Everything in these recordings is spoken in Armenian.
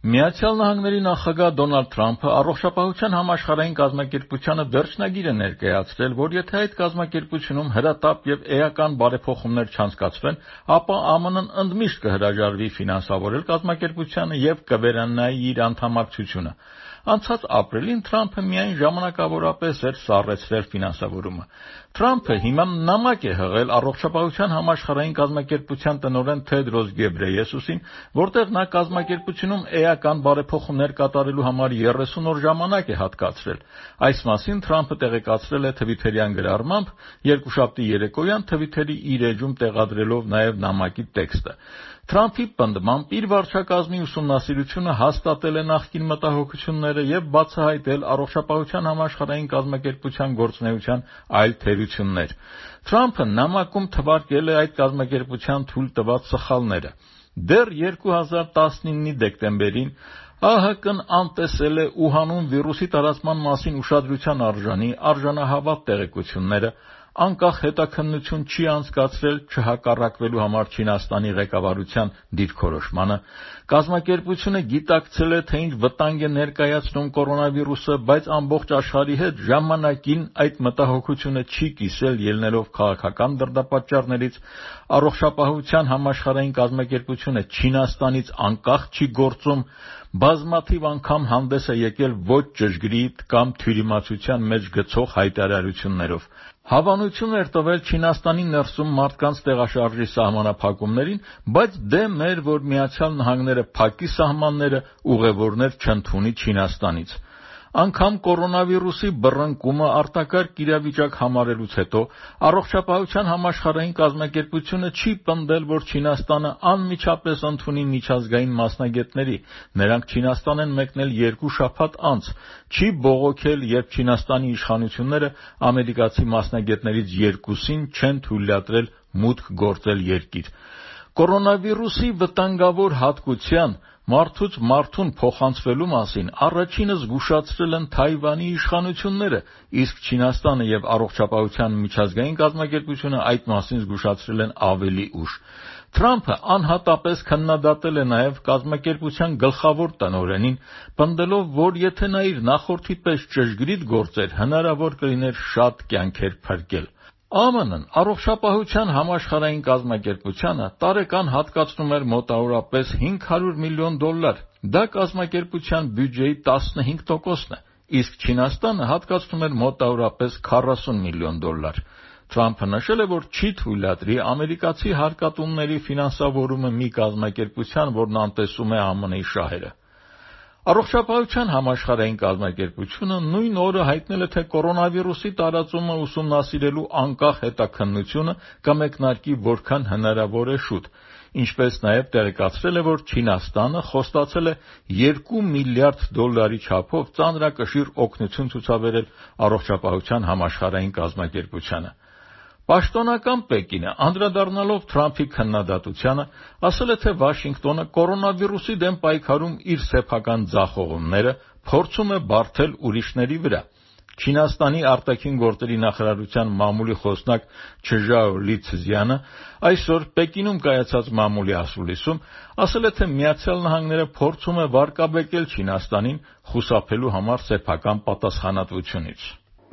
Միացյալ Նահանգների նախագահ Դոնալդ Թրամփը առողջապահության համաշխարհային կազմակերպությանը վերջնագիր է ներկայացրել, որ եթե այդ կազմակերպությունում հրատապ եւ էական բարեփոխումներ չանցկացվեն, ապա ԱՄՆ-ն ընդմիշտ կհրաժարվի ֆինանսավորել կազմակերպությանը եւ կվերանայի իր անդամակցությունը։ Անցած ապրիլին Թրամփը միայն ժամանակավորապես էր սառեցրել ֆինանսավորումը։ Թրամփը հիմա նամակ է հղել առողջապահության համաշխարհային կազմակերպության տնօրեն Թեդրոս Գեբրեյեսուսին, որտեղ նա կազմակերպությունում էական բարեփոխումներ կատարելու համար 30 օր ժամանակ է հատկացրել։ Այս մասին Թրամփը տեղեկացրել է Թվիթերյան գրառմամբ, երկուշաբթի երեկոյան Թվիթերի իր էջում տեղադրելով նաև նամակի տեքստը։ Թրամփի պնդմամբ իր վարչակազմի ուսումնասիրությունը հաստատել է նախկին մտահոգությունները եւ բացահայտել առողջապահության համաշխարհային կազմակերպության գործունեության այլ թերություններ։ Թրամփը նամակում թվարկել է այդ կազմակերպության թույլ տված սխալները։ Դեռ 2019-ի դեկտեմբերին ԱՀԿ-ն անտեսել է Ուհանում վիրուսի տարածման մասին ուշադրության արժանահավատ տեղեկությունները, անկախ հետաքննություն չի անցկացրել չհակառակվելու համար Չինաստանի ղեկավարության դիրքորոշմանը, կազմակերպությունը գիտակցել է, թե ինչ վտանգ է ներկայացնում կորոնավիրուսը, բայց ամբողջ աշխարհի հետ ժամանակին այդ մտահոգությունը չի կիսել ելնելով քաղաքական դրդապատճառներից, առողջապահության համաշխարհային կազմակերպությունը Չինաստանից անկախ չի գործում, բազմաթիվ անգամ հանդես է եկել ոչ ճշգրիտ կամ թյուրիմացության մեջ գցող հայտարարություններով։ Հավանություն էր տվել Չինաստանի ներսում մարդկանց տեղաշարժի սահմանափակումներին, բայց դեմ էր, որ Միացյալ Նահանգները փակի սահմանները, ուղևորներ չընդունի Չինաստանից։ Անգամ կորոնավիրուսի բռնկումը արտակարգ իրավիճակ համարելուց հետո առողջապահության համաշխարհային կազմակերպությունը չի պնդել, որ Չինաստանը անմիջապես ընդունի միջազգային մասնագետների, նրանք Չինաստան են մեկնել 2 շաբաթ անց, չի բողոքել, երբ Չինաստանի իշխանությունները ամերիկացի մասնագետներից 2-ին չեն թույլատրել մուտք գործել երկիր։ Կորոնավիրուսի վտանգավոր հատկության մարդուց մարդուն փոխանցվելու մասին առաջինը զգուշացրել են Թայվանի իշխանությունները, իսկ Չինաստանը եւ առողջապահության միջազգային կազմակերպությունը այդ մասին զգուշացրել են ավելի ուշ։ Թրամփը անհատապես քննադատել է նաև կազմակերպության գլխավոր տնօրենին, պնդելով, որ եթե նա իր նախորդի պես ճշգրիտ գործեր, հնարավոր կլիներ շատ կյանքեր փրկել։ ԱՄՆ-ն առողջապահության համաշխարհային կազմակերպությանը տարեկան հատկացնում էր մոտավորապես $500 միլիոն։ Դա կազմակերպության բյուջեի 15%-ն է, իսկ Չինաստանը հատկացնում էր մոտավորապես $40 միլիոն։ Թրամփը նշել է, որ չի թույլատրի ամերիկացի հարկատուների ֆինանսավորումը մի կազմակերպության, որն անտեսում է ԱՄՆ-ի շահերը։ Առողջապահության համաշխարհային կազմակերպությունը նույն օրը հայտնել է, թե կորոնավիրուսի տարածումը ուսումնասիրելու անկախ հետաքննությունը կմեկնարկի որքան հնարավոր է շուտ, ինչպես նաև տեղեկացրել է, որ Չինաստանը խոստացել է $2 միլիարդ չափով ծանրակշիռ օգնություն ցուցաբերել առողջապահության համաշխարհային կազմակերպությանը։ Պաշտոնական Պեկինը, անդրադառնալով Թրամփի քննադատությանը, ասել է, թե Վաշինգտոնը կորոնավիրուսի դեմ պայքարում իր սեփական ձախողումները փորձում է բարթել ուրիշների վրա։ Չինաստանի արտաքին գործերի նախարարության մամուլի խոսնակ Չժաո Լիցզյանը այսօր Պեկինում կայացած մամուլի ասուլիսում ասել է, թե Միացյալ Նահանգները փորձում է վարկաբեկել Չինաստանին խուսափելու համար սեփական պատասխանատվությունից։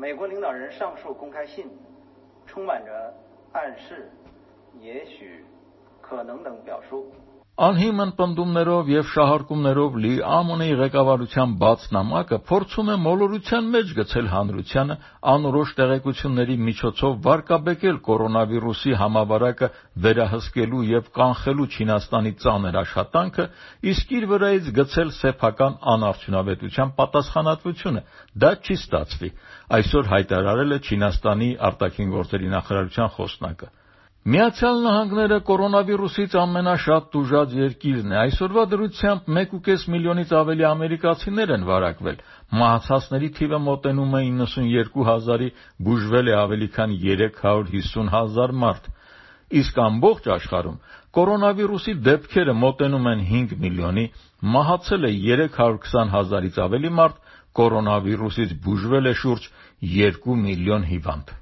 充满着暗示，也许，可能等表述。 Անհիմն պնդումներով եւ շահարկումներով լի ԱՄՆ-ի ղեկավարության բաց նամակը փորձում է մոլորության մեջ գցել հանրությանը անորոշ տեղեկությունների միջոցով վարկաբեկել կորոնավիրուսի համավարակը վերահսկելու եւ կանխելու Չինաստանի ծանր աշխատանքը, իսկ իր վրայից գցել սեփական անարդյունավետության պատասխանատվությունը։ Դա չի ստացվի, այսօր հայտարարել է Չինաստանի արտաքին գործերի նախարարության խոսնակը։ Միացյալ Նահանգները կորոնավիրուսից ամենաշատ տուժած երկիրն է։ Այսօրվա դրությամբ 1.5 միլիոնից ավելի ամերիկացիներ են վարակվել։ Մահացածների թիվը մոտենում է 92,000-ի, բուժվել է ավելի քան 350,000 մարդ։ Իսկ ամբողջ աշխարհում կորոնավիրուսի դեպքերը մոտենում են 5 միլիոնի, մահացել է 320,000-ից ավելի մարդ, կորոնավիրուսից բուժվել է շուրջ 2 միլիոն հիվանդ։